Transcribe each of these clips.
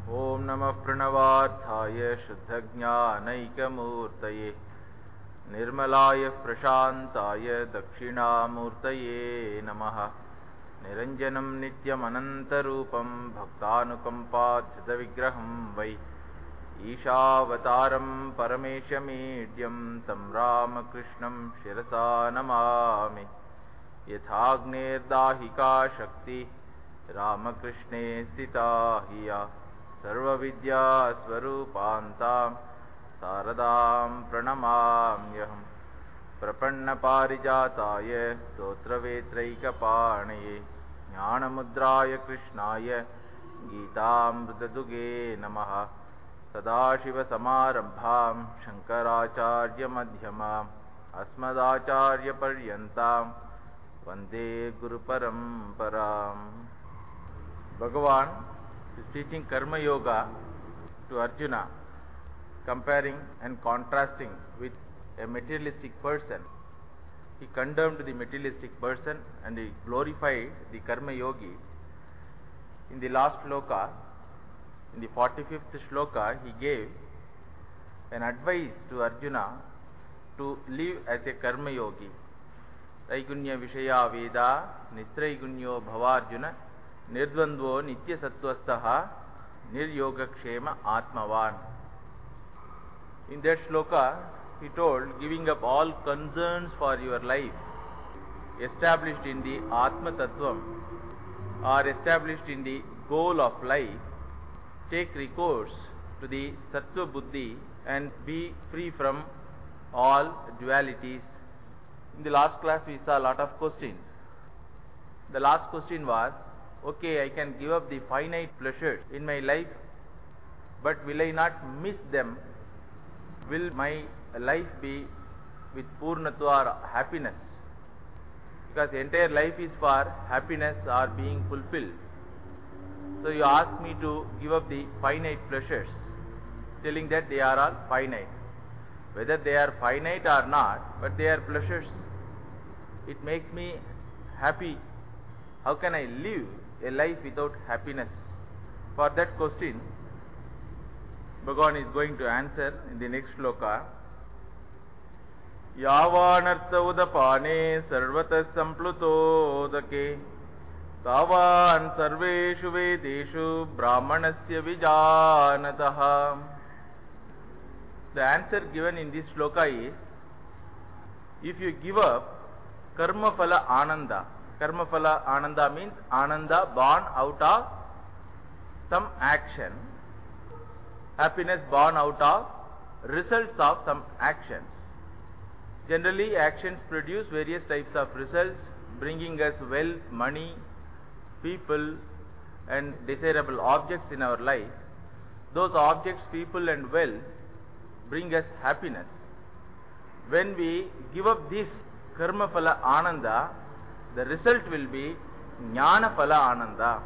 ओम नमः प्रणवार्थाय शुद्धज्ञानैकमूर्तये निर्मलाय प्रशान्ताय दक्षिणामूर्तये नमः। निरञ्जनं नित्यमनन्तरूपं भक्तानुकम्पाच्युतविग्रहं वै ईशावतारं परमेशमीड्यं तं रामकृष्णं शिरसा नमामि। यथाग्नेर्दाहिका शक्ति रामकृष्णे स्थिता हि या सर्वविद्यास्वरूपान्तां शारदां प्रणमाम्यहम्। प्रपन्नपारिजाताय स्तोत्रवेत्रैकपाणये ज्ञानमुद्राय कृष्णाय गीतामृतदुगे नमः। सदाशिवसमारम्भां शङ्कराचार्यमध्यमाम् अस्मदाचार्यपर्यन्तां वन्दे गुरुपरम्पराम्। Bhagavan is teaching Karma Yoga to Arjuna, comparing and contrasting with a materialistic person. He condemned the materialistic person and he glorified the Karma Yogi. In the last shloka, in the 45th shloka, he gave an advice to Arjuna to live as a Karma Yogi. Traigunya Vishaya Veda Nistraigunyo Bhavarjuna Nirdvandvo Nitya Sattvastaha Niryogakshema Atmavan. In that shloka, he told, giving up all concerns for your life established in the Atma Tattvam or established in the goal of life, take recourse to the Sattva Buddhi and be free from all dualities. In the last class we saw a lot of questions. The last question was, okay, I can give up the finite pleasures in my life, but will I not miss them? Will my life be with Purnatva or happiness? Because the entire life is for happiness or being fulfilled. So you ask me to give up the finite pleasures, telling that they are all finite. Whether they are finite or not, but they are pleasures. It makes me happy. How can I live a life without happiness? For that question, Bhagavan is going to answer in the next shloka. Yavanartha udapane sarvata samplutodake tavan sarveshu vedeshu brahmanasya vijanataha. The answer given in this shloka is, if you give up karma phala ananda. Karma phala ananda means ananda born out of some action. Happiness born out of results of some actions. Generally, actions produce various types of results, bringing us wealth, money, people, and desirable objects in our life. Those objects, people, and wealth bring us happiness. When we give up this karma phala ananda, the result will be jnana phala ananda.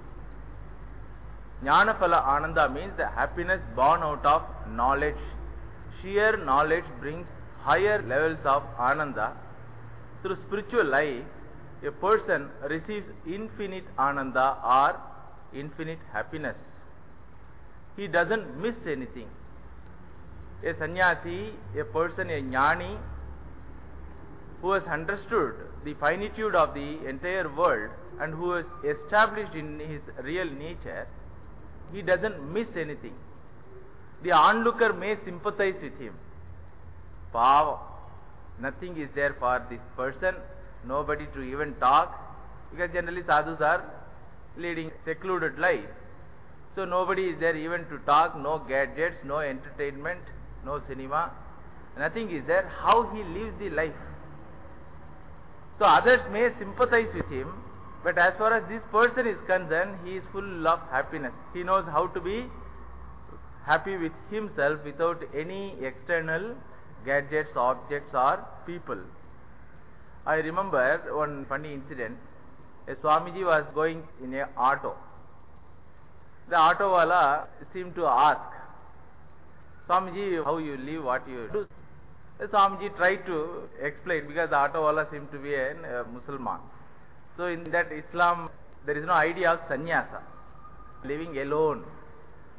Jnana phala ananda means the happiness born out of knowledge. Sheer knowledge brings higher levels of ananda. Through spiritual life, a person receives infinite ananda or infinite happiness. He doesn't miss anything. A sannyasi, a person, a jnani, who has understood the finitude of the entire world and who is established in his real nature, he doesn't miss anything. The onlooker may sympathize with him. Pava, nothing is there for this person, nobody to even talk, because generally sadhus are leading secluded life. So nobody is there even to talk, no gadgets, no entertainment, no cinema, nothing is there. How he lives the life? So others may sympathize with him, but as far as this person is concerned, he is full of happiness. He knows how to be happy with himself without any external gadgets, objects or people. I remember one funny incident. A Swamiji was going in an auto. The auto wala seemed to ask, Swamiji, how you live, what you do? The Swamiji tried to explain, because the auto wala seemed to be a Muslim. So in that Islam, there is no idea of sannyasa, living alone.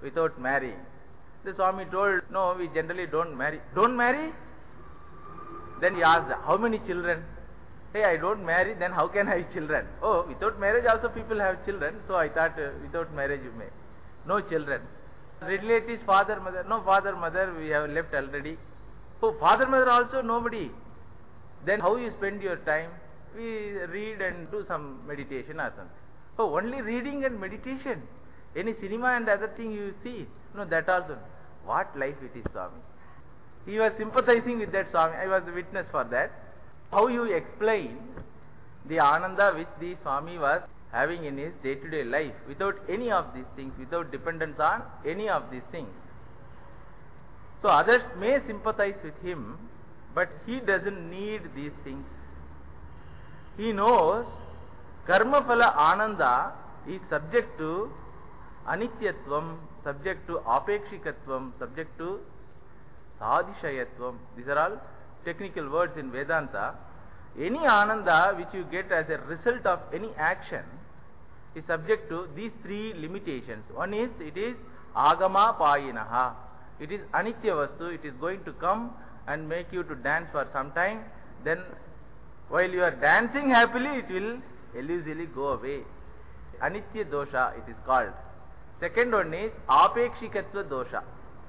without marrying. The Swami told, no, we generally don't marry. Don't marry? Then he asked, how many children? Hey, I don't marry, then how can I have children? Oh, without marriage also people have children, so I thought without marriage you may. No children. Relatives, father, mother. No father, mother, we have left already. Oh, father, mother also nobody. Then how you spend your time? We read and do some meditation or something. Oh, only reading and meditation. Any cinema and other thing you see? No, that also. What life it is, Swami. He was sympathizing with that Swami. I was a witness for that. How you explain the Ananda which the Swami was having in his day-to-day life without any of these things, without dependence on any of these things. So others may sympathize with him, but he doesn't need these things. He knows karma phala ananda is subject to anityatvam, subject to apekshikatvam, subject to sadishayatvam. These are all technical words in Vedanta. Any ananda which you get as a result of any action is subject to these three limitations. One is, it is agama payinaha. It is anitya vastu. It is going to come and make you to dance for some time. Then while you are dancing happily, it will elusively go away. Anitya dosha it is called. Second one is apekshikatva dosha.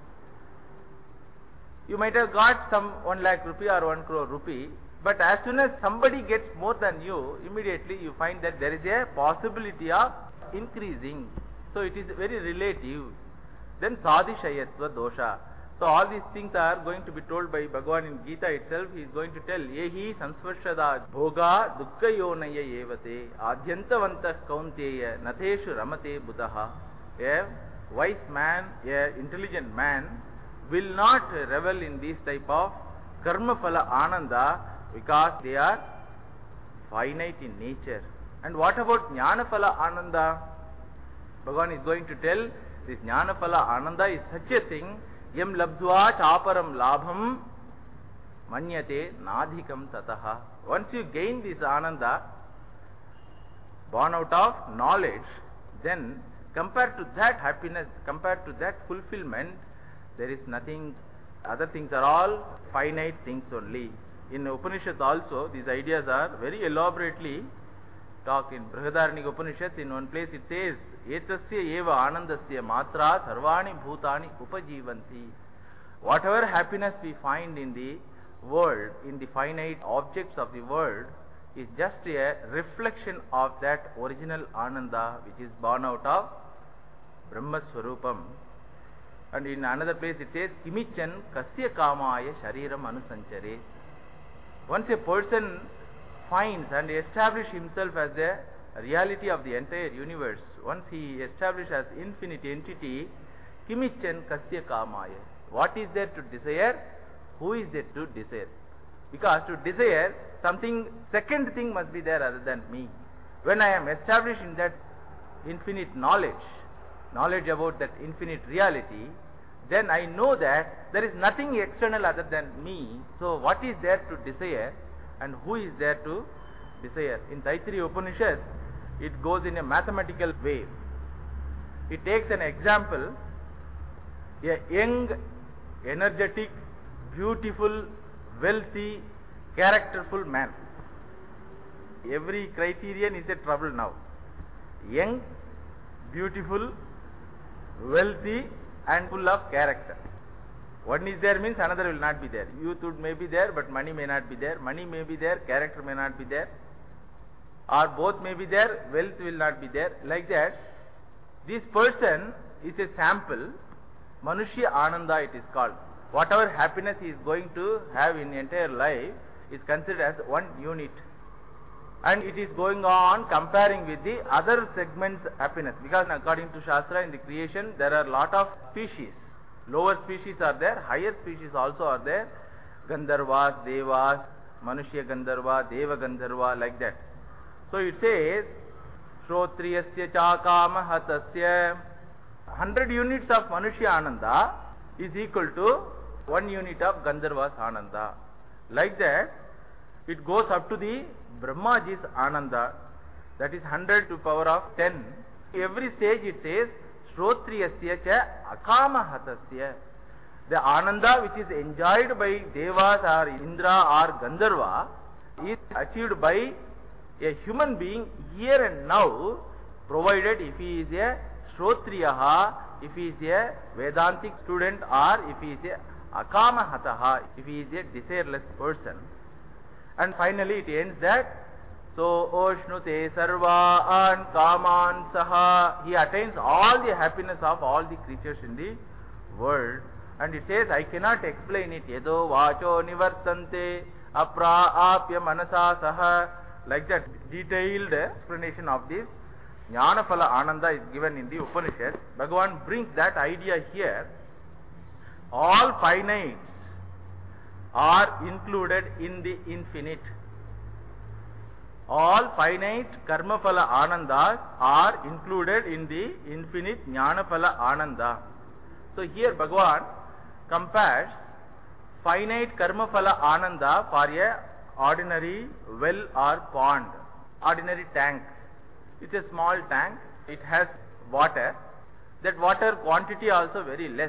You might have got some 1 lakh rupee or 1 crore rupee, but as soon as somebody gets more than you, immediately you find that there is a possibility of increasing. So it is very relative. Then sadishayatva dosha. So all these things are going to be told by Bhagavan in Gita itself. He is going to tell, Yehi sansvarshada bhoga dukkha yonaya evate adhyantavantah kaunteya nateshu ramate buddhaha. A wise man, a intelligent man will not revel in these type of karma phala ananda because they are finite in nature. And what about jnana phala ananda? Bhagavan is going to tell, this jnana phala ananda is such a thing, yam labdhva chaparam labham manyate nadhikam tataha. Once you gain this ananda, born out of knowledge, then compared to that happiness, compared to that fulfillment, there is nothing. Other things are all finite things only. In Upanishads also, these ideas are very elaborately talked. In Brihadaranyaka Upanishad, in one place it says, Etasya eva anandasya matra sarvani bhutani upajivanti. Whatever happiness we find in the world, in the finite objects of the world, is just a reflection of that original ananda which is born out of Brahma Swarupam. And in another place it says, Kimichan kasya kamaya shariram anusanchare. Once a person finds and establishes himself as the reality of the entire universe, once he establishes as infinite entity, Kimichan kasya kamaya. What is there to desire? Who is there to desire? Because to desire, something, second thing must be there other than me. When I am established in that infinite knowledge about that infinite reality, then I know that there is nothing external other than me. So what is there to desire and who is there to desire? In Taittiriya Upanishad, it goes in a mathematical way. It takes an example, a young, energetic, beautiful, wealthy, characterful man. Every criterion is a trouble now. Young, beautiful, wealthy and full of character. One is there means another will not be there. Youth may be there, but money may not be there. Money may be there, character may not be there. Or both may be there, wealth will not be there. Like that, this person is a sample. Manushya Ananda it is called. Whatever happiness he is going to have in entire life is considered as one unit. And it is going on comparing with the other segments happiness. Because according to Shastra, in the creation, there are lot of species. Lower species are there, higher species also are there. Gandharvas, Devas, Manushya Gandharva, Deva Gandharva, like that. So it says, Shrotriyasya Chakama Hatasya. 100 units of Manushya Ananda is equal to 1 unit of Gandharva's Ananda. Like that, it goes up to the Brahmaji's Ananda, that is 100 to power of 10. Every stage it says Shrotriyasya cha akamahatasya. The ananda which is enjoyed by devas or Indra or Gandharva is achieved by a human being here and now, provided if he is a Shrotriyaha, if he is a Vedantic student, or if he is a Akamahataha, if he is a desireless person. And finally it ends that, so Oshnute Sarvaan Kaman Saha, he attains all the happiness of all the creatures in the world. And it says, I cannot explain it. Yedo Vacho Nivartante Apra Apya Manasa Saha. Like that, detailed explanation of this Jnanaphala Ananda is given in the Upanishads. Bhagavan brings that idea here. All finites are included in the infinite. All finite Karmaphala Anandas are included in the infinite Jnanaphala Ananda. So here Bhagavan compares finite Karmaphala Ananda for a ordinary well or pond, ordinary tank. It's a small tank, it has water, that water quantity also very less.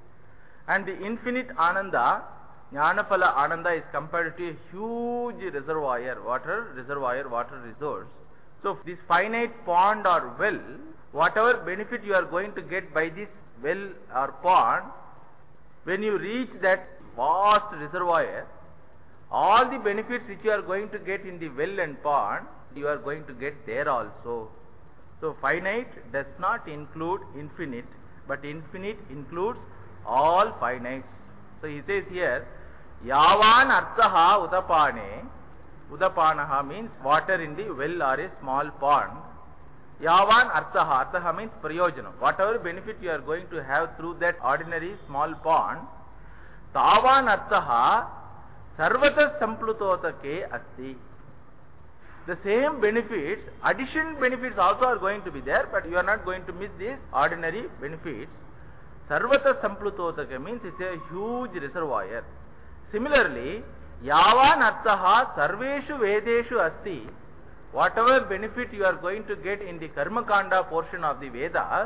And the infinite Ananda, Jnanaphala Ananda, is compared to a huge reservoir, water resource. So this finite pond or well, whatever benefit you are going to get by this well or pond, when you reach that vast reservoir, all the benefits which you are going to get in the well and pond, you are going to get there also. So finite does not include infinite, but infinite includes all finites. So he says here, Yavan Arthaha Udapane, Udapanaha means water in the well or a small pond. Yavan Arthaha, Arthaha means Prayojanam. Whatever benefit you are going to have through that ordinary small pond, Tavan Arthaha Sarvata Samplutotake Asti. The same benefits, additional benefits also are going to be there, but you are not going to miss these ordinary benefits. Sarvata Samplutotake means it's a huge reservoir. Similarly, Yavan Arthaha Sarveshu Vedeshu Asti. Whatever benefit you are going to get in the Karmakanda portion of the Vedas,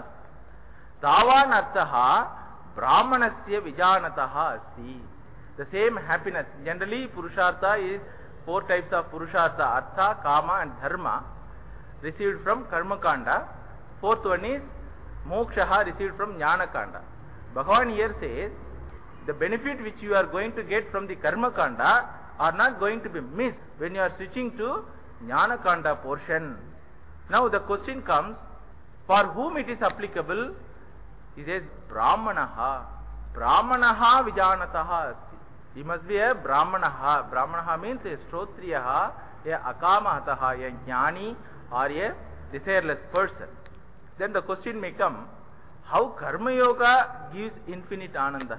Tavan Arthaha Brahmanasya Vijanataha Asti. The same happiness. Generally, Purushartha is 4 types of Purushartha: Artha, Kama and Dharma, received from Karmakanda. 4th one is Moksha, received from Jnanakanda. Bhagavan here says, the benefit which you are going to get from the Karmakanda are not going to be missed when you are switching to Jnanakanda portion. Now the question comes, for whom it is applicable? He says, Brahmanaha. Brahmanaha Vijanataha Asti. He must be a Brahmanaha. Brahmanaha means a Shrotriyaha, a Akamahataha, a Jnani or a desireless person. Then the question may come, how Karma Yoga gives infinite Ananda?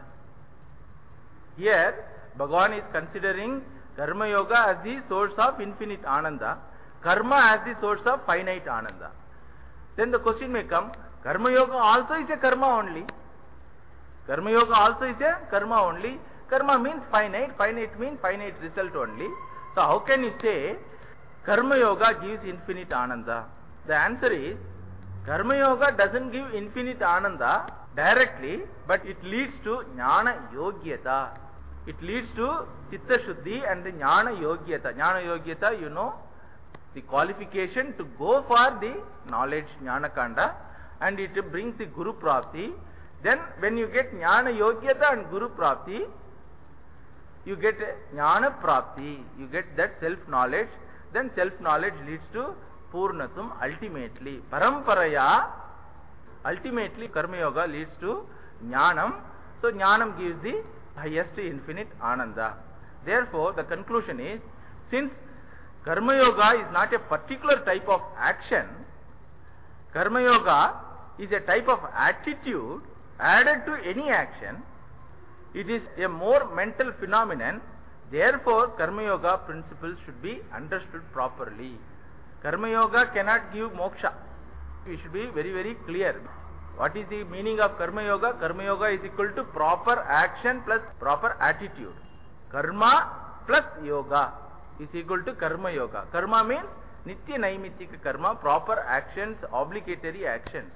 Here, Bhagavan is considering Karma Yoga as the source of infinite Ananda, Karma as the source of finite Ananda. Then the question may come, Karma Yoga also is a Karma only. Karma Yoga also is a Karma only. Karma means finite, finite means finite result only. So how can you say Karma Yoga gives infinite Ananda? The answer is, Karma Yoga doesn't give infinite Ananda directly, but it leads to Jnana Yogyata. It leads to Chitta Shuddhi and the Jnana Yogyata. Jnana Yogyata, you know, the qualification to go for the knowledge, Jnana Kanda, and it brings the Guru Prapti. Then when you get Jnana Yogyata and Guru Prapti, you get Jnana Prapti, you get that self-knowledge. Then self-knowledge leads to Purnatum ultimately. Paramparaya, ultimately Karma Yoga leads to Jnanam. So Jnanam gives the highest infinite Ananda. Therefore, the conclusion is, since Karma Yoga is not a particular type of action, Karma Yoga is a type of attitude added to any action. It is a more mental phenomenon. Therefore, Karma Yoga principles should be understood properly. Karma Yoga cannot give moksha. We should be very, very clear. What is the meaning of Karma Yoga? Karma Yoga is equal to proper action plus proper attitude. Karma plus yoga is equal to Karma Yoga. Karma means Nitya Naimittika Karma, proper actions, obligatory actions.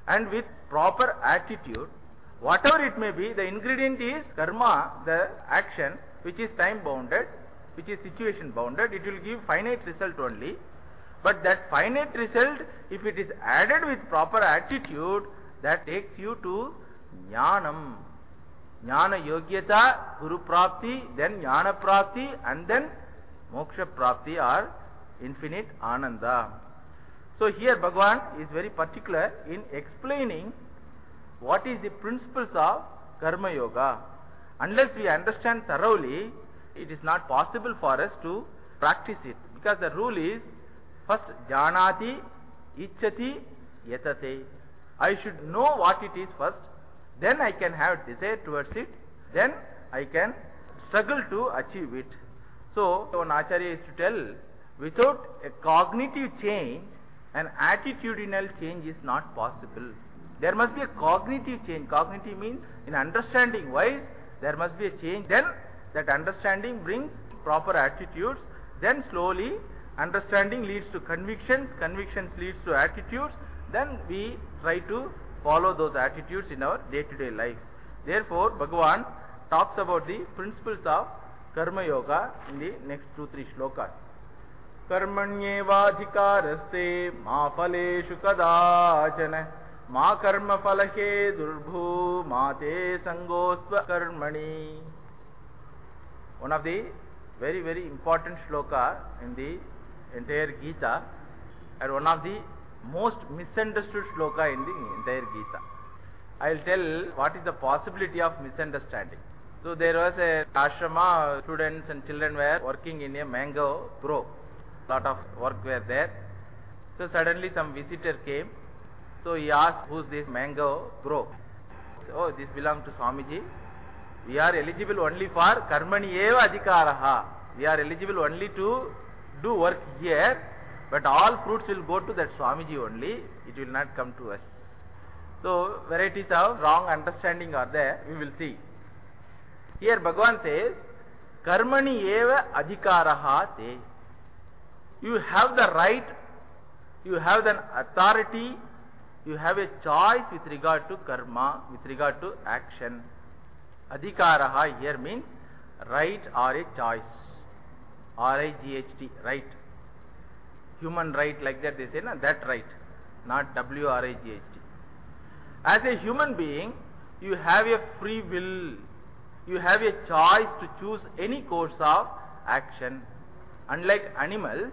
and with proper attitude, whatever it may be, the ingredient is karma, the action, which is time bounded, which is situation bounded. It will give finite result only. But that finite result, if it is added with proper attitude, that takes you to jnanam. Jnana yogyata, guru prapti, then jnana prapti, and then moksha prapti or infinite ananda. So here Bhagavan is very particular in explaining what is the principles of karma yoga. Unless we understand thoroughly, it is not possible for us to practice it. Because the rule is, first janati, ichchati, yatate. I should know what it is first, then I can have desire towards it, then I can struggle to achieve it. So one Acharya is to tell, without a cognitive change, an attitudinal change is not possible. There must be a cognitive change. Cognitive means in understanding wise, there must be a change. Then that understanding brings proper attitudes. Then slowly understanding leads to convictions. Convictions leads to attitudes. Then we try to follow those attitudes in our day-to-day life. Therefore, Bhagavan talks about the principles of Karma Yoga in the next 2-3 shlokas. Karmanyevadhikaraste ma phaleshu kadachana ma karma phalahe durbhu ma te sangostva karmani. One of the very, very important shloka in the entire Gita, and one of the most misunderstood shloka in the entire Gita. I will tell what is the possibility of misunderstanding. So there was a ashrama, students and children were working in a mango grove. Lot of work were there. So suddenly some visitor came. So he asked, who's this mango grove? Oh, this belongs to Swamiji. We are eligible only for karmani eva adhikaraha. We are eligible only to do work here, but all fruits will go to that Swamiji only. It will not come to us. So varieties of wrong understanding are there. We will see. Here Bhagavan says, karmani eva adhikaraha te. You have the right, you have the authority, you have a choice with regard to karma, with regard to action. Adhikaraha here means right or a choice. R-I-G-H-T, right. Human right, like that they say, no? That right, not W-R-I-G-H-T. As a human being, you have a free will. You have a choice to choose any course of action. Unlike animals,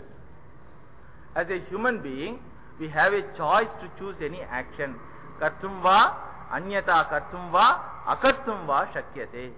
as a human being, we have a choice to choose any action. Kartum va, anyata kartum va, akartum va shakyate.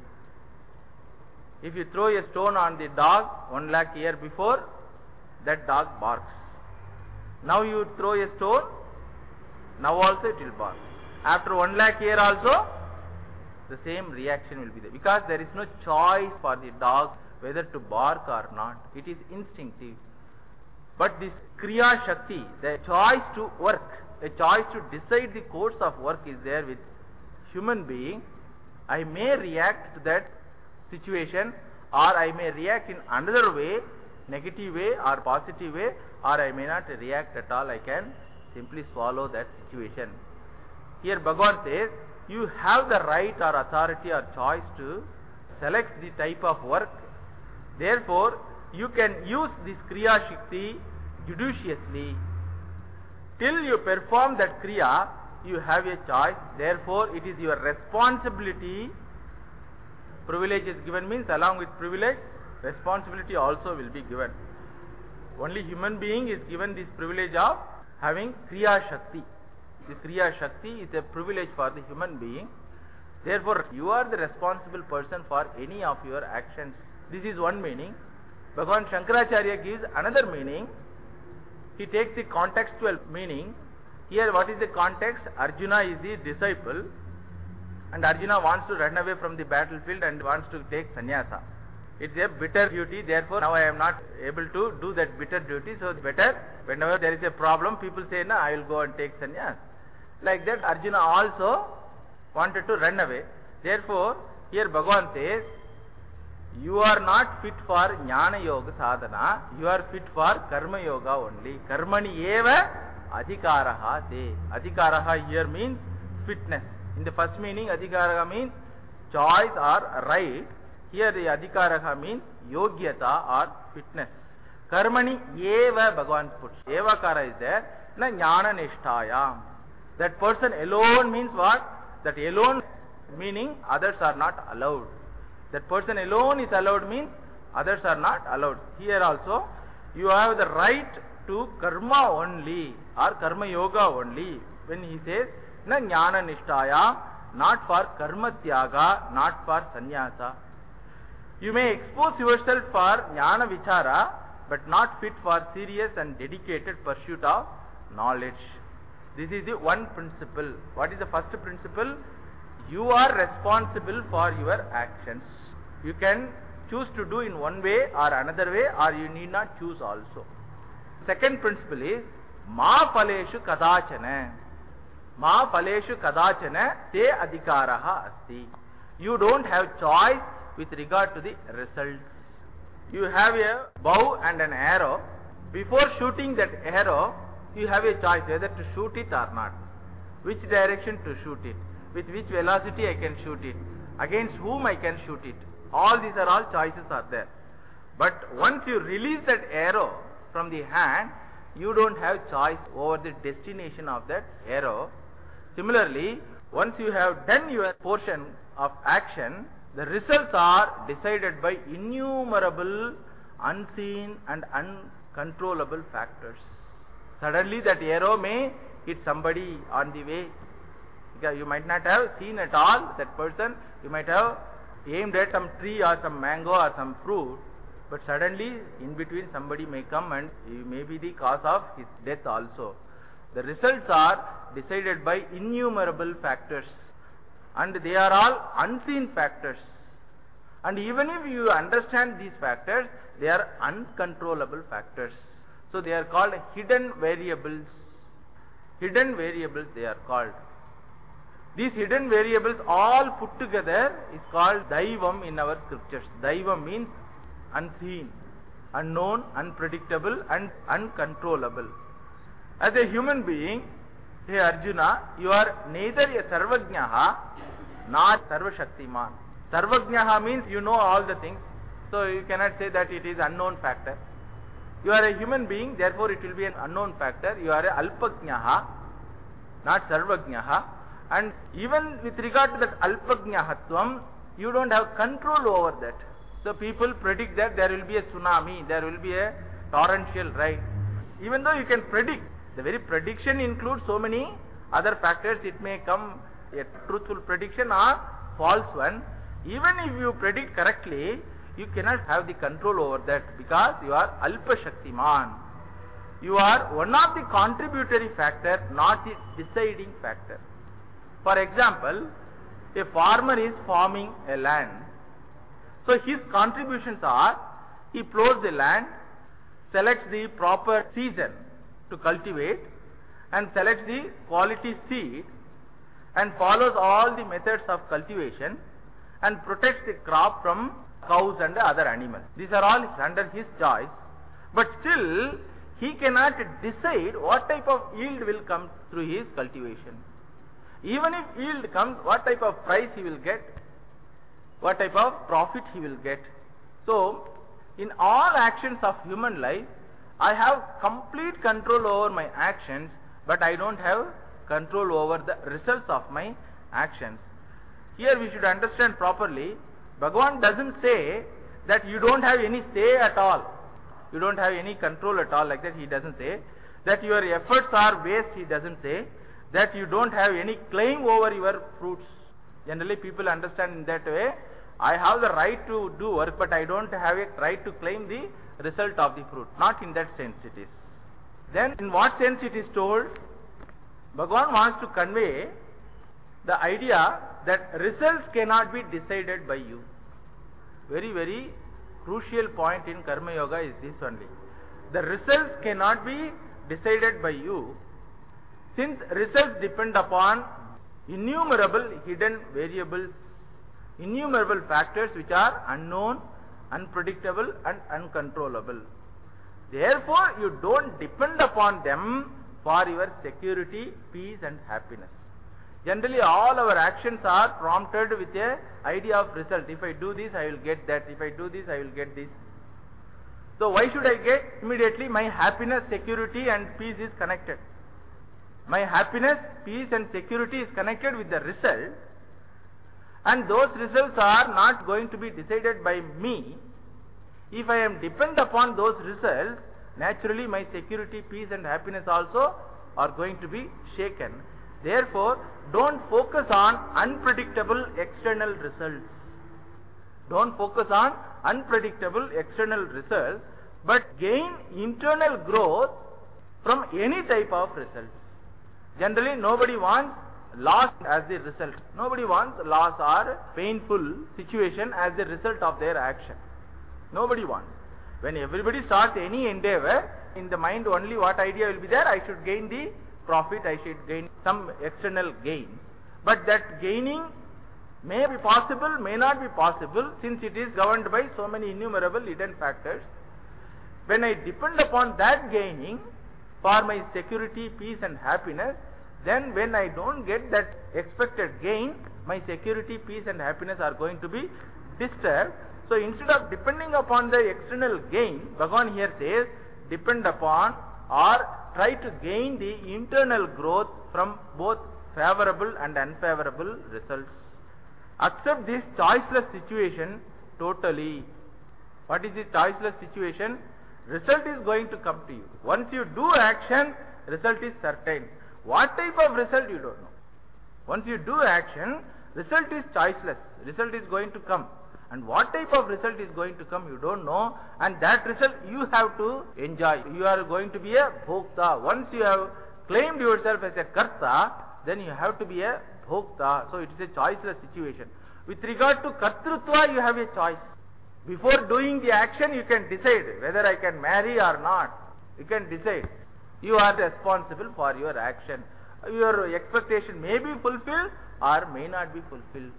If you throw a stone on the dog 1 lakh year before, that dog barks. Now you throw a stone, now also it will bark. After 1 lakh year also, the same reaction will be there. Because there is no choice for the dog whether to bark or not. It is instinctive. But this Kriya Shakti, the choice to work, a choice to decide the course of work is there with human being. I may react to that situation, or I may react in another way, negative way or positive way, or I may not react at all. I can simply swallow that situation. Here Bhagavan says, you have the right or authority or choice to select the type of work. Therefore, you can use this Kriya Shakti judiciously. Till you perform that Kriya, you have a choice. Therefore, it is your responsibility. Privilege is given means along with privilege, responsibility also will be given. Only human being is given this privilege of having Kriya Shakti. This Kriya Shakti is a privilege for the human being. Therefore, you are the responsible person for any of your actions. This is one meaning. Bhagavan Shankaracharya gives another meaning. He takes the contextual meaning. Here what is the context? Arjuna is the disciple and Arjuna wants to run away from the battlefield and wants to take sannyasa. It's a bitter duty, therefore now I am not able to do that bitter duty, so it's better whenever there is a problem people say, no, I will go and take sannyas. Like that Arjuna also wanted to run away. Therefore here Bhagavan says, you are not fit for Jnana Yoga Sadhana, you are fit for Karma Yoga only. Karmani eva adhikaraha te. Adhikaraha here means fitness. In the first meaning, adhikaraha means choice or right. Here the adhikaraha means yogyata or fitness. Karmani eva Bhagavan puts. Eva kara is there. Na jnana nishtayam. That person alone means what? That alone meaning others are not allowed. That person alone is allowed means others are not allowed. Here also you have the right to karma only or karma yoga only. When he says na jnana nishtayam, not for karma tyaga, not for sannyasa. You may expose yourself for jnana vichara, but not fit for serious and dedicated pursuit of knowledge. This is the one principle. What is the first principle? You are responsible for your actions. You can choose to do in one way or another way, or you need not choose also. Second principle is ma phaleshu kadachana. Ma phaleshu kadachana te adhikaraha asti. You don't have choice with regard to the results. You have a bow and an arrow. Before shooting that arrow, you have a choice whether to shoot it or not. Which direction to shoot it. With which velocity I can shoot it. Against whom I can shoot it. All these are all choices are there. But once you release that arrow from the hand, you don't have choice over the destination of that arrow. Similarly, once you have done your portion of action, the results are decided by innumerable unseen and uncontrollable factors. Suddenly that arrow may hit somebody on the way. You might not have seen at all that person. You might have aimed at some tree or some mango or some fruit, but suddenly in between somebody may come and you may be the cause of his death also. The results are decided by innumerable factors, and they are all unseen factors. And even if you understand these factors, they are uncontrollable factors. So they are called hidden variables. Hidden variables they are called. These hidden variables all put together is called Daivam in our scriptures. Daivam means unseen, unknown, unpredictable and uncontrollable. As a human being, hey Arjuna, you are neither a Sarvajnaha nor Sarvashaktiman. Sarvajnaha means you know all the things, so you cannot say that it is unknown factor. You are a human being, therefore it will be an unknown factor. You are a Alpajnaha, not Sarvajnaha. And even with regard to that Alpajnahatvam, you don't have control over that. So people predict that there will be a tsunami, there will be a torrential rain. Even though you can predict, the very prediction includes so many other factors. It may come a truthful prediction or false one. Even if you predict correctly, you cannot have the control over that because you are Alpa Shaktiman. You are one of the contributory factor, not the deciding factor. For example, a farmer is farming a land. So his contributions are, he plows the land, selects the proper season to cultivate, and selects the quality seed, and follows all the methods of cultivation, and protects the crop from cows and other animals. These are all under his choice, but still he cannot decide what type of yield will come through his cultivation. Even if yield comes, what type of price he will get, what type of profit he will get. So, in all actions of human life, I have complete control over my actions, but I don't have control over the results of my actions. Here we should understand properly, Bhagavan doesn't say that you don't have any say at all. You don't have any control at all, like that he doesn't say. That your efforts are waste, he doesn't say. That you don't have any claim over your fruits. Generally people understand in that way, I have the right to do work, but I don't have a right to claim the result of the fruit. Not in that sense it is. Then in what sense it is told? Bhagavan wants to convey the idea that results cannot be decided by you. Very, very crucial point in Karma Yoga is this only. The results cannot be decided by you, since results depend upon innumerable hidden variables, innumerable factors which are unknown, unpredictable and uncontrollable. Therefore, you don't depend upon them for your security, peace and happiness. Generally all our actions are prompted with a idea of result. If I do this, I will get that. If I do this, I will get this. So why should I get? Immediately my happiness, security and peace is connected. My happiness, peace and security is connected with the result, and those results are not going to be decided by me. If I am dependent upon those results, naturally my security, peace and happiness also are going to be shaken. Therefore, don't focus on unpredictable external results. Don't focus on unpredictable external results, but gain internal growth from any type of results. Generally, nobody wants loss as the result. Nobody wants loss or painful situation as the result of their action. Nobody wants. When everybody starts any endeavor, in the mind only what idea will be there? I should gain the profit, I should gain some external gains. But that gaining may be possible, may not be possible, since it is governed by so many innumerable hidden factors. When I depend upon that gaining for my security, peace and happiness, then when I don't get that expected gain, my security, peace and happiness are going to be disturbed. So instead of depending upon the external gain, Bhagavan here says, depend upon or try to gain the internal growth from both favorable and unfavorable results. Accept this choiceless situation totally. What is this choiceless situation? Result is going to come to you. Once you do action, result is certain. What type of result you don't know. Once you do action, result is choiceless. Result is going to come. And what type of result is going to come, you don't know. And that result you have to enjoy. You are going to be a bhokta. Once you have claimed yourself as a karta, then you have to be a bhokta. So it is a choiceless situation. With regard to kartrutva, you have a choice. Before doing the action, you can decide whether I can marry or not. You can decide. You are responsible for your action. Your expectation may be fulfilled or may not be fulfilled.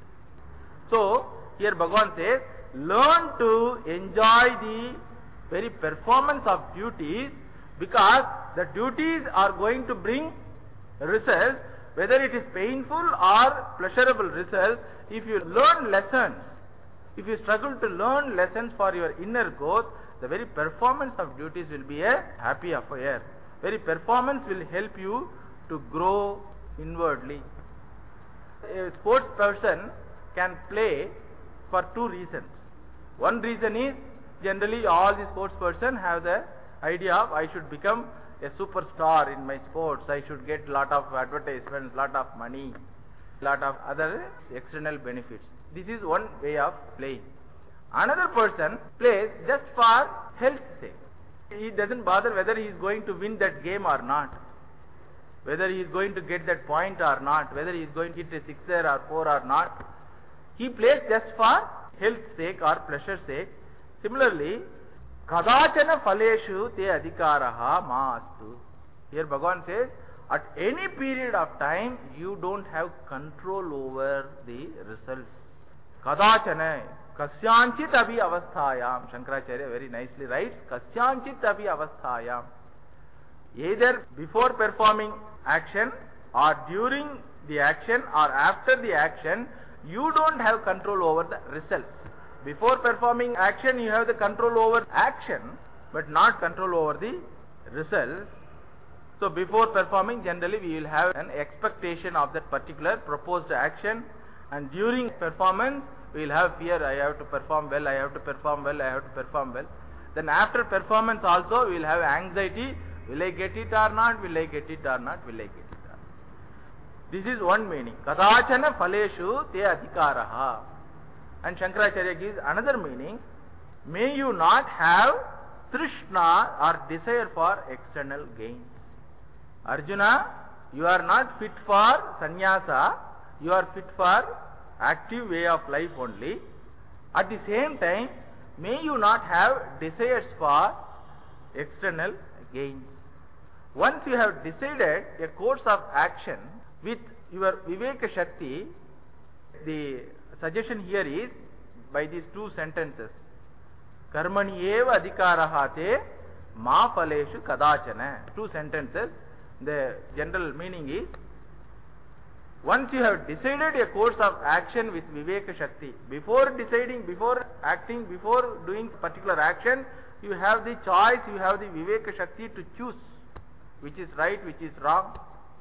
So, here Bhagavan says, learn to enjoy the very performance of duties, because the duties are going to bring results, whether it is painful or pleasurable results. If you learn lessons, if you struggle to learn lessons for your inner growth, the very performance of duties will be a happy affair. Very performance will help you to grow inwardly. A sports person can play for two reasons. One reason is, generally all the sports person have the idea of I should become a superstar in my sports, I should get lot of advertisements, lot of money, lot of other external benefits. This is one way of playing. Another person plays just for health's sake. He doesn't bother whether he is going to win that game or not, whether he is going to get that point or not, whether he is going to hit a sixer or four or not. He plays just for health's sake or pleasure's sake. Similarly, kadachana phaleshu te adhikaraha maastu. Here Bhagavan says, at any period of time, you don't have control over the results. Kadachana, kasyanchit abhi avasthayam. Shankaracharya very nicely writes, kasyanchit abhi avasthayam. Either before performing action or during the action or after the action, you don't have control over the results. Before performing action, you have the control over action, but not control over the results. So before performing, generally we will have an expectation of that particular proposed action, and during performance, we will have fear, I have to perform well, I have to perform well, I have to perform well. Then after performance also, we will have anxiety, will I get it or not, will I get it or not, will I get it or not. This is one meaning. Kadachana phaleshu te adhikaraha. And Shankaracharya gives another meaning. May you not have trishna or desire for external gains. Arjuna, you are not fit for sannyasa, you are fit for active way of life only. At the same time, may you not have desires for external gains. Once you have decided a course of action with your Viveka Shakti, the suggestion here is by these two sentences. Karmani eva adhikaraha te ma phaleshu kadachana. Two sentences. The general meaning is, once you have decided a course of action with Viveka Shakti, before deciding, before acting, before doing particular action, you have the choice, you have the Viveka Shakti to choose which is right, which is wrong,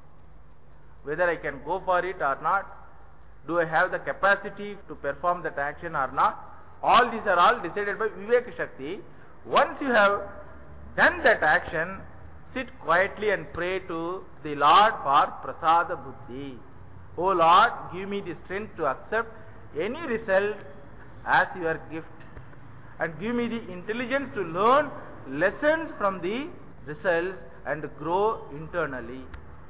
whether I can go for it or not, do I have the capacity to perform that action or not. All these are all decided by Viveka Shakti. Once you have done that action, sit quietly and pray to the Lord for Prasada Buddhi. O Lord, give me the strength to accept any result as your gift, and give me the intelligence to learn lessons from the results and grow internally.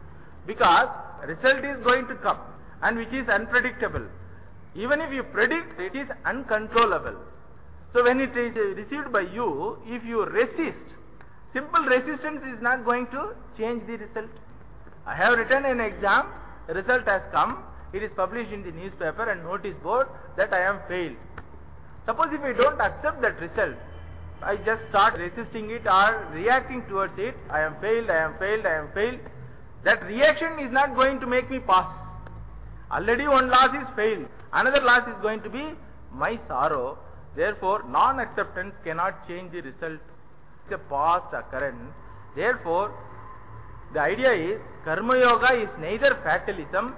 Because result is going to come, and which is unpredictable. Even if you predict, it is uncontrollable. So when it is received by you, if you resist, simple resistance is not going to change the result. I have written an exam, the result has come, it is published in the newspaper and notice board that I am failed. Suppose if I don't accept that result, I just start resisting it or reacting towards it, I am failed, I am failed, I am failed. That reaction is not going to make me pass. Already one loss is failed, another loss is going to be my sorrow. Therefore, non-acceptance cannot change the result. It's a past occurrence. Therefore, the idea is, Karma Yoga is neither fatalism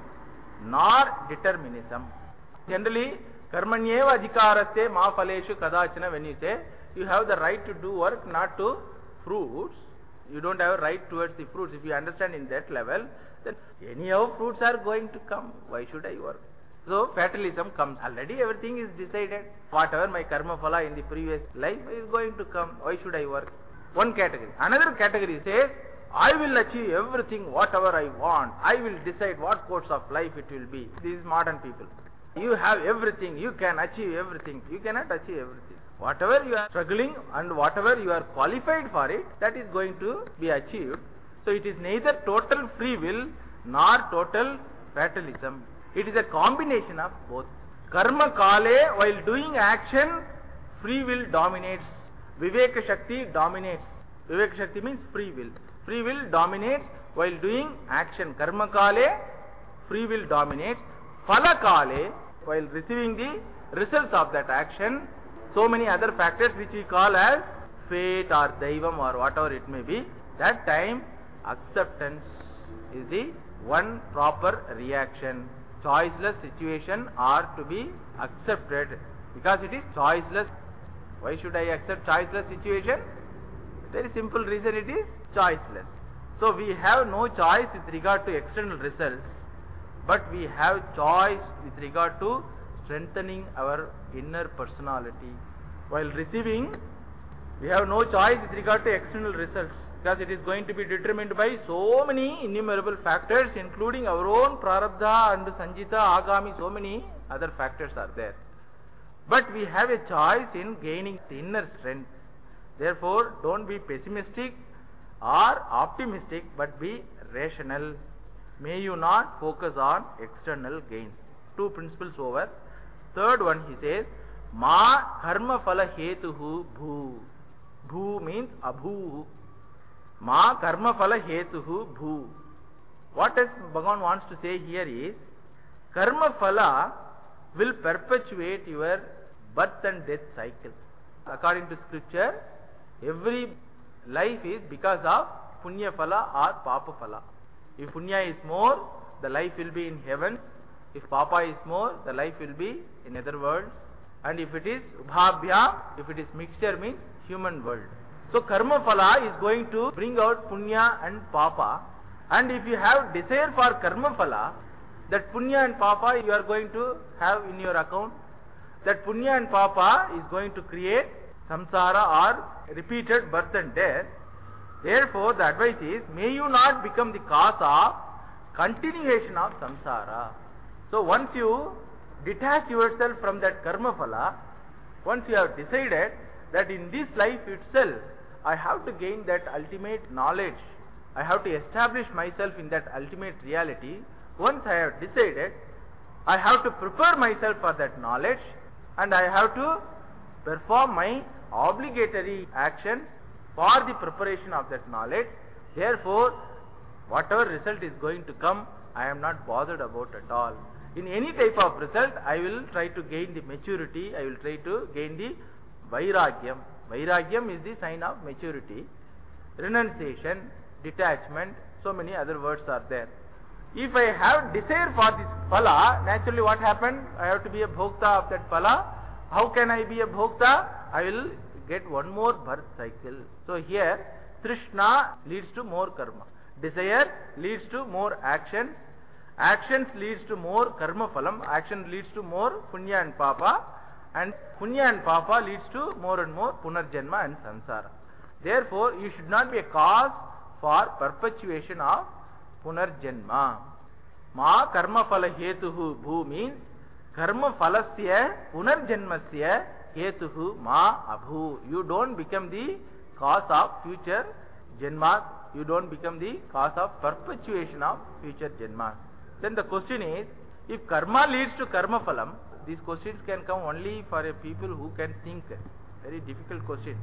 nor determinism. Generally, Karmanyeva adhikaraste ma phaleshu kadachana, when you say, you have the right to do work, not to fruits. You don't have a right towards the fruits. If you understand in that level, then anyhow fruits are going to come. Why should I work? So fatalism comes. Already everything is decided. Whatever my karma phala in the previous life is going to come. Why should I work? One category. Another category says, I will achieve everything, whatever I want. I will decide what course of life it will be. These modern people. You have everything. You can achieve everything. You cannot achieve everything. Whatever you are struggling and whatever you are qualified for it, that is going to be achieved. So it is neither total free will nor total fatalism. It is a combination of both. Karma kale, while doing action, free will dominates. Viveka Shakti dominates. Viveka Shakti means free will. Free will dominates while doing action. Karma kale, free will dominates. Phala kale, while receiving the results of that action, so many other factors which we call as fate or daivam or whatever it may be, that time acceptance is the one proper reaction. Choiceless situation are to be accepted because it is choiceless. Why should I accept choiceless situation? Very simple reason, it is choiceless. So we have no choice with regard to external results, but we have choice with regard to strengthening our inner personality. While receiving, we have no choice with regard to external results because it is going to be determined by so many innumerable factors, including our own prarabdha and sanjita, agami, so many other factors are there. But we have a choice in gaining the inner strength. Therefore, don't be pessimistic or optimistic, but be rational. May you not focus on external gains. Two principles over. Third one, he says, Ma karma phala hetuhu bhu. Bhu means abhu. Ma karma phala hetuhu bhu. What does Bhagavan wants to say here is, karma phala will perpetuate your birth and death cycle. According to scripture, every life is because of punya phala or papa phala. If punya is more, the life will be in heavens. If papa is more, the life will be in other worlds. And if it is ubhabhya, if it is mixture, means human world. So karma phala is going to bring out punya and papa. And if you have desire for karma phala, that punya and papa you are going to have in your account. That punya and papa is going to create samsara or repeated birth and death. Therefore, the advice is, may you not become the cause of continuation of samsara. So once you detach yourself from that karma phala, once you have decided that in this life itself, I have to gain that ultimate knowledge, I have to establish myself in that ultimate reality. Once I have decided, I have to prepare myself for that knowledge and I have to perform my obligatory actions for the preparation of that knowledge. Therefore, Whatever result is going to come, I am not bothered about at all. In any type of result, I will try to gain the maturity, I will try to gain the vairagyam. Vairagyam is the sign of maturity. Renunciation, detachment, so many other words are there. If I have desire for this phala, naturally what happened? I have to be a bhokta of that phala. How can I be a bhokta? I will get one more birth cycle. So here, Trishna leads to more karma. Desire leads to more actions. Actions leads to more karma phalam. Action leads to more punya and papa. And punya and papa leads to more and more punarjanma and samsara. Therefore, you should not be a cause for perpetuation of punarjanma. Ma karma phala hetuhu bhu means karma phalasya punarjanmasya hetuhu ma abhu. You don't become the cause of future janmas. You don't become the cause of perpetuation of future janmas. Then the question is, if karma leads to karma phalam, these questions can come only for a people who can think. Very difficult questions.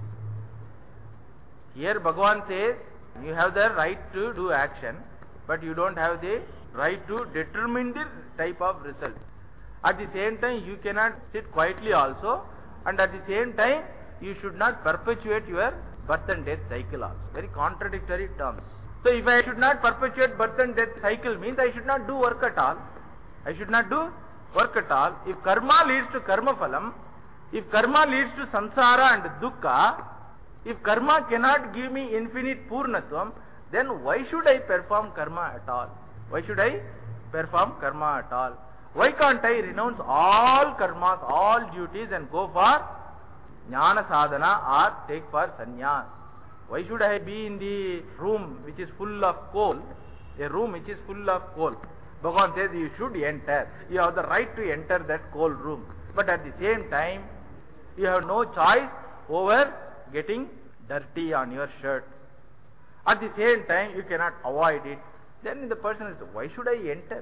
Here Bhagavan says, you have the right to do action, but you don't have the right to determine the type of result. At the same time, you cannot sit quietly also, and at the same time, you should not perpetuate your birth and death cycle also. Very contradictory terms. So if I should not perpetuate birth and death cycle means I should not do work at all. I should not do work at all. If karma leads to karma phalam, if karma leads to samsara and dukkha, if karma cannot give me infinite purnatvam, then why should I perform karma at all? Why should I perform karma at all? Why can't I renounce all karmas, all duties and go for jnana sadhana or take for sannyas? Why should I be in the room which is full of coal? A room which is full of coal. Bhagavan says you should enter. You have the right to enter that coal room. But at the same time, you have no choice over getting dirty on your shirt. At the same time, you cannot avoid it. Then the person is, why should I enter?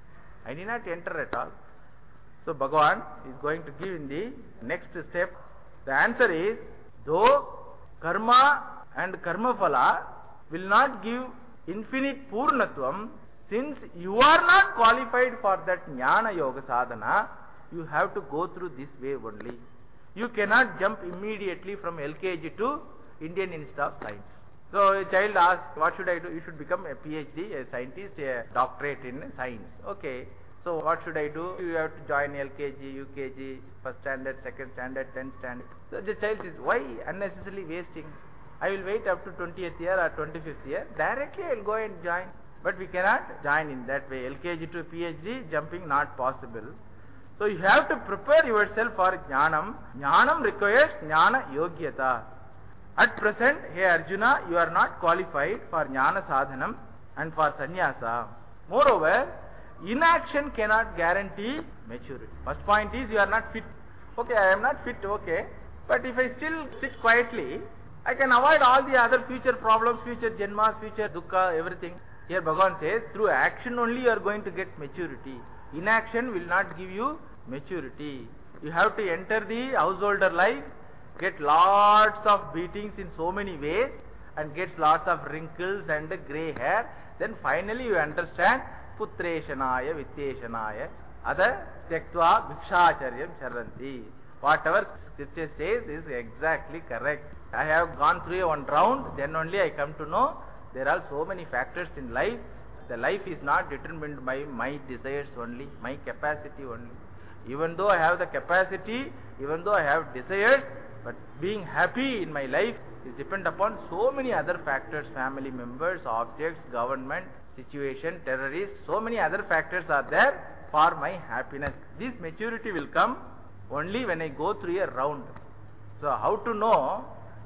I need not enter at all. So Bhagavan is going to give in the next step. The answer is, though karma and karma phala will not give infinite purnatvam, since you are not qualified for that jnana yoga sadhana, you have to go through this way only. You cannot jump immediately from LKG to Indian Institute of Science. So a child asks, what should I do? You should become a PhD, a scientist, a doctorate in science. Okay. So what should I do? You have to join LKG, UKG, first standard, second standard, 10th standard. So the child says, why unnecessarily wasting? I will wait up to 20th year or 25th year. Directly I will go and join. But we cannot join in that way. LKG to PhD, jumping not possible. So you have to prepare yourself for jnanam. Jnanam requires jnana yogyata. At present, hey Arjuna, you are not qualified for jnana sadhanam and for sannyasa. Moreover, inaction cannot guarantee maturity. First point is you are not fit. Okay, I am not fit, okay. But if I still sit quietly, I can avoid all the other future problems, future janmas, future dukkha, everything. Here Bhagavan says, through action only you are going to get maturity. Inaction will not give you maturity. You have to enter the householder life, get lots of beatings in so many ways, and gets lots of wrinkles and grey hair. Then finally you understand, putreshanaya, vitteshanaya, ada tyaktva bhikshacharyam charanti. Whatever scripture says is exactly correct. I have gone through one round, then only I come to know there are so many factors in life. The life is not determined by my desires only, my capacity only. Even though I have the capacity, even though I have desires, but being happy in my life is dependent upon so many other factors, family members, objects, government, situation, terrorists, so many other factors are there for my happiness. This maturity will come only when I go through a round. So how to know?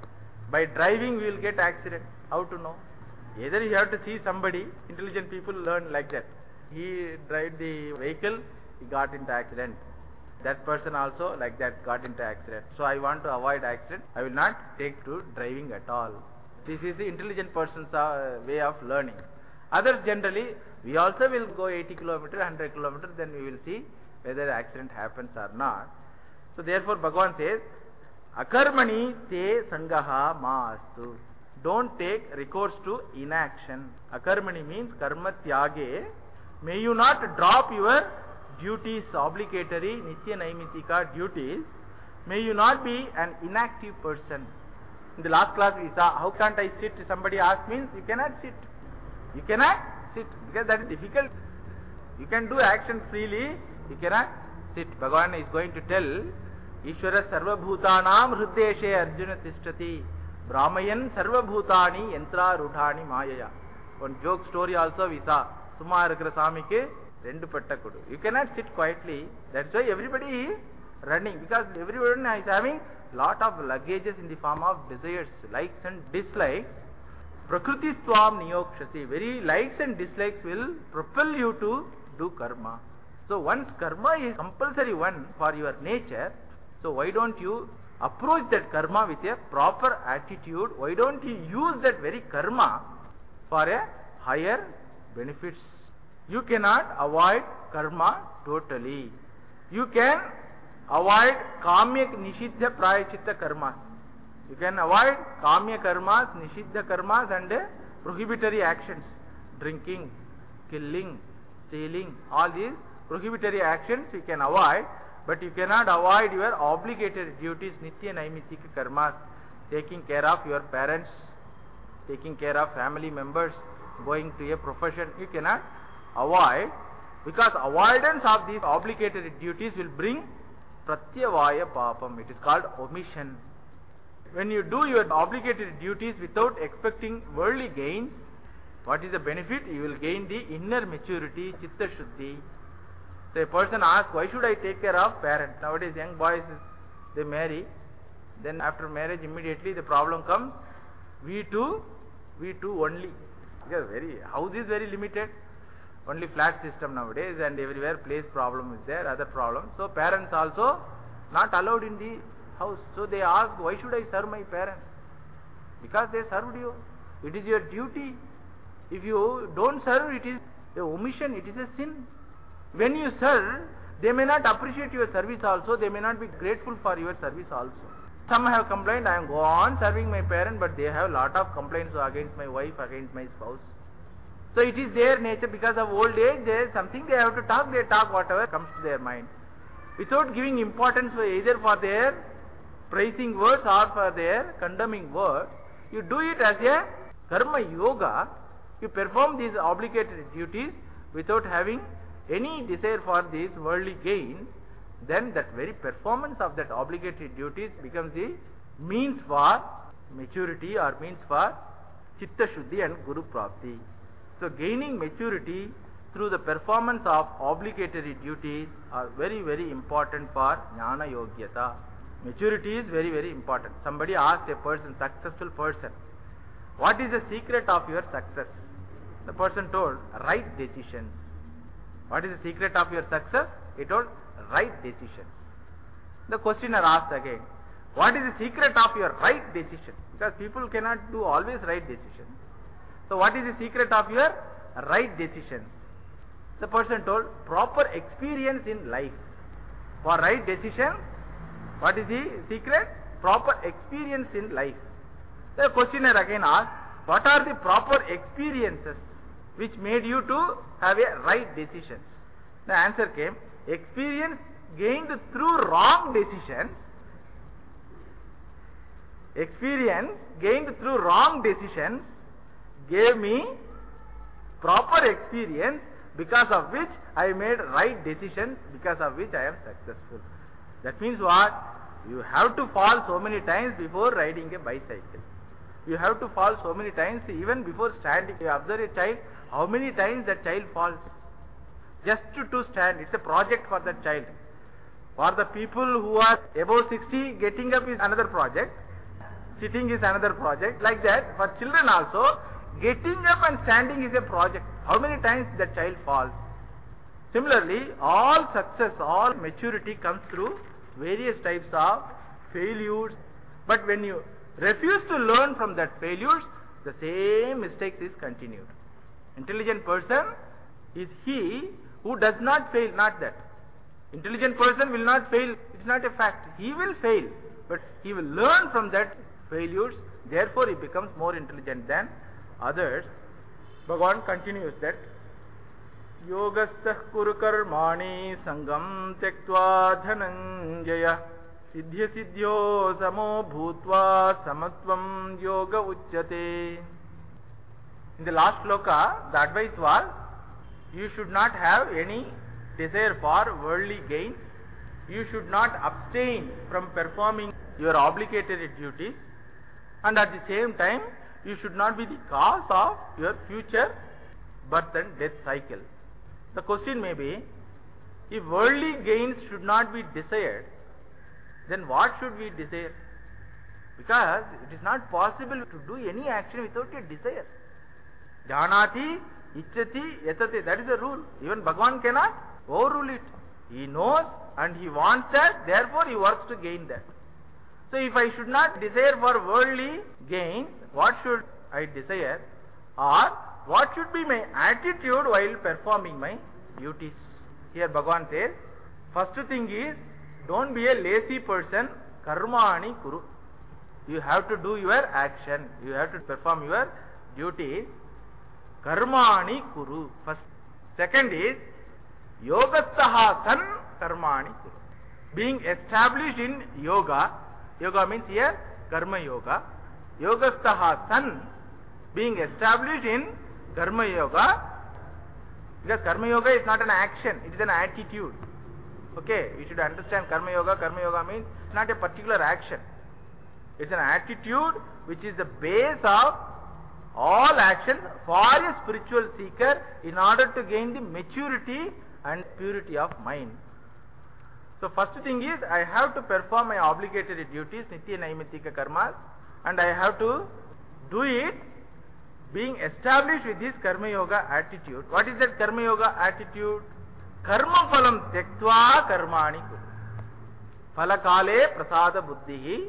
By driving we will get accident. How to know? Either you have to see somebody, intelligent people learn like that. He drive the vehicle, he got into accident. That person also like that got into accident. So I want to avoid accident. I will not take to driving at all. This is the intelligent person's way of learning. Others generally, we also will go 80 kilometers, 100 kilometers, then we will see whether accident happens or not. So therefore Bhagavan says, akarmani te sangaha maastu. don't take recourse to inaction. Akarmani means karma tyage. May you not drop your duties, obligatory, nitya naimitika duties. May you not be an inactive person. In the last class we saw, how can't I sit? Somebody asked, means you cannot sit. You cannot sit because that is difficult. You can do action freely, you cannot sit. Bhagavan is going to tell, Ishvara sarva bhutanam hriddeshe arjuna tishtati brahmayan sarva bhutani yantra rudhani mayaya. One joke story also we saw. Summa irukra Swamike rendu patta kodu. You cannot sit quietly. That's why everybody is running, because everyone is having lot of luggages in the form of desires, likes and dislikes. Prakriti swam niyokshasi. Very likes and dislikes will propel you to do karma. So once karma is compulsory one for your nature, so why don't you approach that karma with a proper attitude? Why don't you use that very karma for a higher benefits? You cannot avoid karma totally. You can avoid kamya nishiddha prayachitta karmas. You can avoid kamya karmas, nishiddha karmas and prohibitory actions. Drinking, killing, stealing, all these prohibitory actions you can avoid, but you cannot avoid your obligatory duties, nitya naimitika karmas, taking care of your parents, taking care of family members, going to a profession. You cannot avoid, because avoidance of these obligatory duties will bring pratyavaya papam. It is called omission. When you do your obligatory duties without expecting worldly gains, what is the benefit? You will gain the inner maturity, chitta shuddhi. So a person asks, why should I take care of parents? Nowadays young boys, they marry, then after marriage immediately the problem comes, we too only. Because house is very limited, only flat system nowadays, and everywhere place problem is there, other problems. So parents also not allowed in the house. So they ask, why should I serve my parents? Because they served you. It is your duty. If you don't serve, it is a omission, it is a sin. When you serve, they may not appreciate your service also, they may not be grateful for your service also. Some have complained, I am go on serving my parent, but they have lot of complaints against my wife, against my spouse. So it is their nature, because of old age, there is something they have to talk, they talk whatever comes to their mind. Without giving importance either for their praising words or for their condemning words, you do it as a karma yoga. You perform these obligatory duties without having any desire for these worldly gain, then that very performance of that obligatory duties becomes the means for maturity or means for chitta shuddhi and guru prapti. So gaining maturity through the performance of obligatory duties are very, very important for jnana yogyata. Maturity is very, very important. Somebody asked a person, successful person, what is the secret of your success? The person told, right decisions. What is the secret of your success? He told, right decisions. The questioner asked again, what is the secret of your right decisions? Because people cannot do always right decisions. So what is the secret of your right decisions? The person told, proper experience in life. For right decision, what is the secret? Proper experience in life. The questioner again asked, what are the proper experiences which made you to have a right decisions? The answer came, experience gained through wrong decisions. Experience gained through wrong decisions gave me proper experience, because of which I made right decisions, because of which I am successful. That means what? You have to fall so many times before riding a bicycle. You have to fall so many times even before standing. You observe a child, how many times that child falls? Just to stand. It's a project for that child. For the people who are above 60, getting up is another project. Sitting is another project. Like that, for children also, getting up and standing is a project. How many times that child falls? Similarly, all success, all maturity comes through various types of failures. But when you refuse to learn from that failures, the same mistakes is continued. Intelligent person is he who does not fail, not that. Intelligent person will not fail, it's not a fact. He will fail, but he will learn from that failures Therefore he becomes more intelligent than others. Bhagavan continues that Yogastah kuru karmani sangam tektva dhananjaya siddhya siddhyo samo bhutva samatvam yoga uchyate. In the last shloka, the advice was, you should not have any desire for worldly gains. You should not abstain from performing your obligatory duties, and at the same time you should not be the cause of your future birth and death cycle. The question may be, if worldly gains should not be desired, then what should we desire? Because it is not possible to do any action without a desire. Janati, ichchati, yatate, that is the rule. Even Bhagavan cannot overrule it. He knows and he wants that, therefore he works to gain that. So if I should not desire for worldly gains, what should I desire? Or what should be my attitude while performing my duties? Here Bhagavan says, first thing is, don't be a lazy person, karmani kuru. You have to do your action, you have to perform your duties. Karmani kuru. First. Second is, yogastaha san karmani kuru. Being established in yoga, yoga means here karma yoga. Yogastaha san, being established in karma yoga, because karma yoga is not an action, it is an attitude. Okay, you should understand karma yoga. Karma yoga means not a particular action. It's an attitude which is the base of all actions for a spiritual seeker in order to gain the maturity and purity of mind. So first thing is, I have to perform my obligatory duties, nitya naimittika karmas, and I have to do it being established with this karma yoga attitude. What is that karma yoga attitude? Karma phalam tektva karmani kuru. Phala kale prasada buddhihi,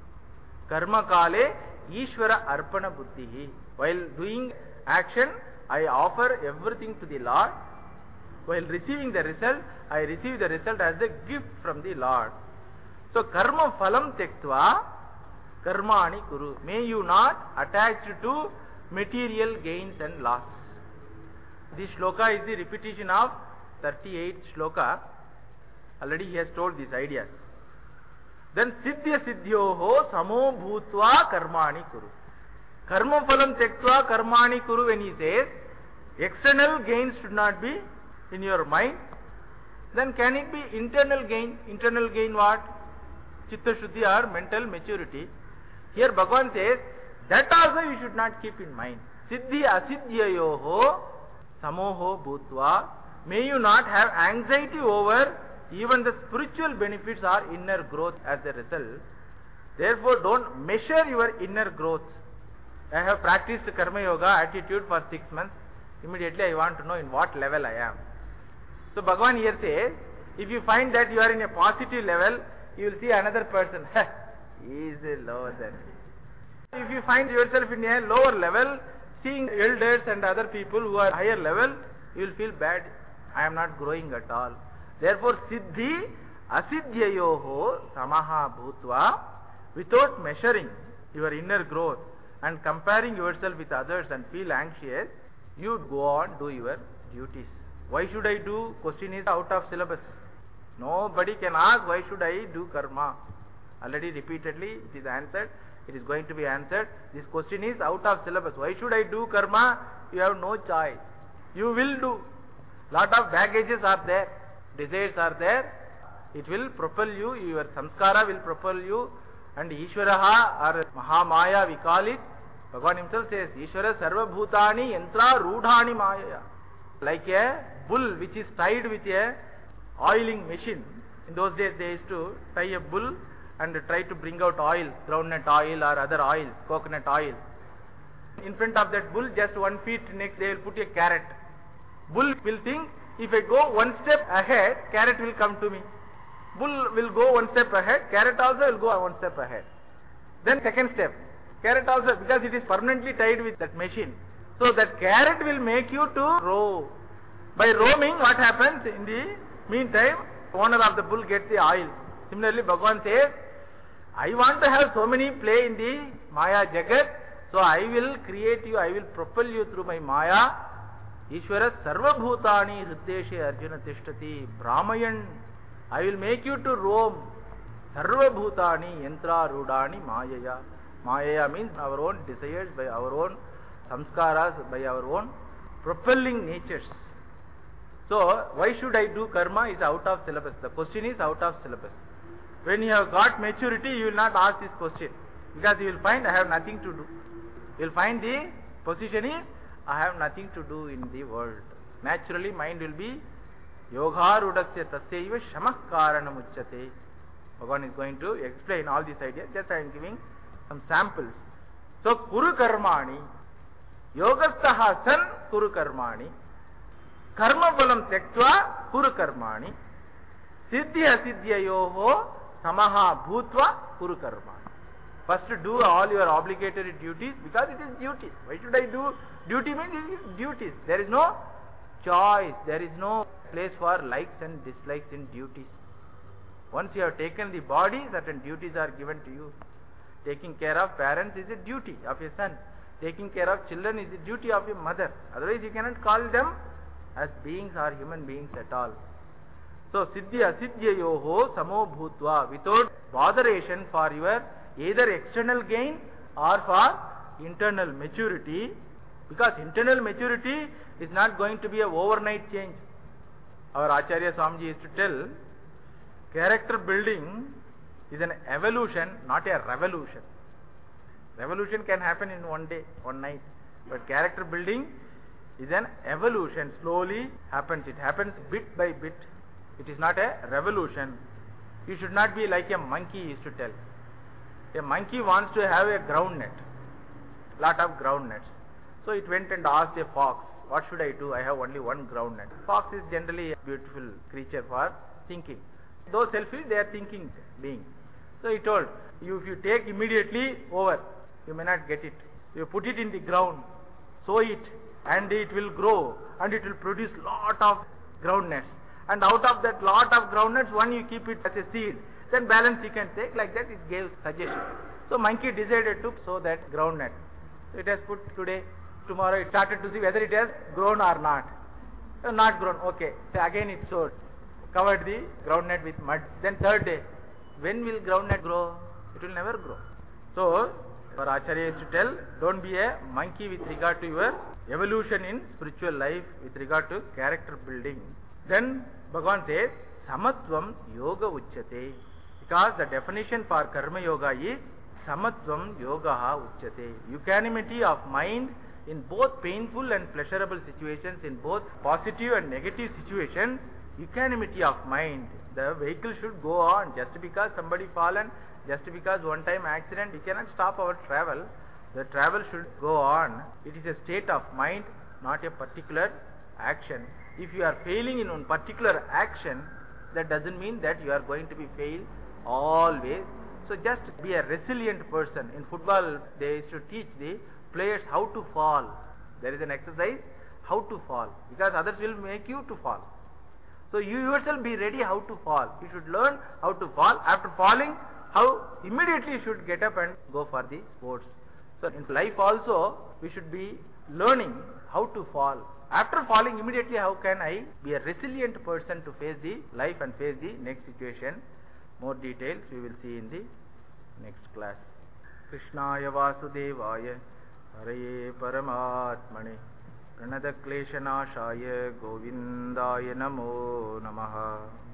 karma kale ishvara arpana buddhihi. While doing action, I offer everything to the Lord. While receiving the result, I receive the result as a gift from the Lord. So karma phalam tektva karmani kuru. May you not attach to material gains and loss. This shloka is the repetition of 38th shloka. Already he has told these ideas. Then siddhya siddhyoho samo bhutva karmani kuru. Karma phalam tektva karmani kuru, when he says external gains should not be in your mind, then can it be internal gain? Internal gain what? Chitta shuddhi or mental maturity. Here Bhagavan says that also you should not keep in mind. Siddhi asiddhyayoho samoho bhutva. May you not have anxiety over even the spiritual benefits or inner growth as a result. Therefore don't measure your inner growth. I have practiced karma yoga attitude for 6 months. Immediately I want to know in what level I am. So Bhagavan here says, if you find that you are in a positive level, you will see another person, he is lower than me. If you find yourself in a lower level, seeing elders and other people who are higher level, you will feel bad. I am not growing at all. Therefore siddhi asiddhyayoho samaha bhutva, without measuring your inner growth and comparing yourself with others and feel anxious, you go on, do your duties. Why should I do? Question is out of syllabus. Nobody can ask why should I do karma. Already repeatedly it is answered. It is going to be answered. This question is out of syllabus. Why should I do karma? You have no choice. You will do. Lot of baggages are there. Desires are there. It will propel you. Your samskara will propel you. And Ishvaraha or Mahamaya we call it. Bhagavan himself says, Ishvara sarva bhutani yantra rudhani maya. Like a bull which is tied with a oiling machine. In those days they used to tie a bull and try to bring out oil, groundnut oil or other oil, coconut oil. In front of that bull, just 1 feet next, they will put a carrot. Bull will think, if I go 1 step ahead, carrot will come to me. Bull will go 1 step ahead, carrot also will go 1 step ahead. Then second step, carrot also, because it is permanently tied with that machine. So that carrot will make you to row. By roaming, what happens? In the meantime, owner of the bull gets the oil. Similarly, Bhagavan says, I want to have so many play in the Maya Jagat. So I will create you, I will propel you through my Maya. Ishvara Sarva Bhutani Hriddeshe Arjuna Tishtati. Brahmayan, I will make you to roam. Sarva Bhutani Yantra Rudani Mayaya. Mayaya means our own desires, by our own samskaras, by our own propelling natures. So why should I do karma is out of syllabus. The question is out of syllabus. When you have got maturity, you will not ask this question, because you will find I have nothing to do. You will find the position is I have nothing to do in the world. Naturally mind will be yoga rudasya tasyaiva shamah karanam uchyate. Bhagavan is going to explain all these ideas. Just I am giving some samples. So kuru karmani yogastaha san kuru karmani karma balam tyaktva kuru karmani siddhi asiddhyayoho samaha bhutva kuru karmani. First do all your obligatory duties, because it is duty. Why should I do? Duty means it is duties. There is no choice. There is no place for likes and dislikes in duties. Once you have taken the body, certain duties are given to you. Taking care of parents is a duty of a son. Taking care of children is the duty of a mother. Otherwise you cannot call them as beings or human beings at all. So siddhi asiddhyayoho samo bhutva, without botheration for your either external gain or for internal maturity, because internal maturity is not going to be an overnight change. Our Acharya Swamiji used to tell, character building is an evolution, not a revolution. Revolution can happen in one day, one night, but character building is an evolution, slowly happens. It happens bit by bit. It is not a revolution. You should not be like a monkey, he used to tell. A monkey wants to have a ground net, lot of ground nets. So it went and asked a fox, what should I do? I have only one ground net. Fox is generally a beautiful creature for thinking. Though selfish, they are thinking being. So he told, if you take immediately over, you may not get it. You put it in the ground, sow it, and it will grow, and it will produce lot of ground nets. And out of that lot of ground nets, one you keep it as a seed. Then balance you can take. Like that it gave suggestions. So monkey decided to sow that ground net. So it has put today, tomorrow it started to see whether it has grown or not. So not grown, okay. So again it sowed, covered the ground net with mud. Then third day, when will ground net grow? It will never grow. So our Acharya used to tell, don't be a monkey with regard to your evolution in spiritual life, with regard to character building. Then Bhagavan says, samatvam yoga uchyate. Because the definition for karma yoga is samatvam yoga uchyate. Equanimity of mind in both painful and pleasurable situations, in both positive and negative situations. Equanimity of mind. The vehicle should go on. Just because somebody fallen, just because one time accident, we cannot stop our travel. The travel should go on. It is a state of mind, not a particular action. If you are failing in one particular action, that doesn't mean that you are going to be failed always. So just be a resilient person. In football, they used to teach the players how to fall. There is an exercise, how to fall, because others will make you to fall. So you yourself be ready how to fall. You should learn how to fall. After falling, how immediately you should get up and go for the sports. So in life also, we should be learning how to fall. After falling immediately, how can I be a resilient person to face the life and face the next situation? More details we will see in the next class. Krishnaya Vasudevaya Haraye Paramatmane Pranada Kleshanashaya Govindaya Namo Namaha.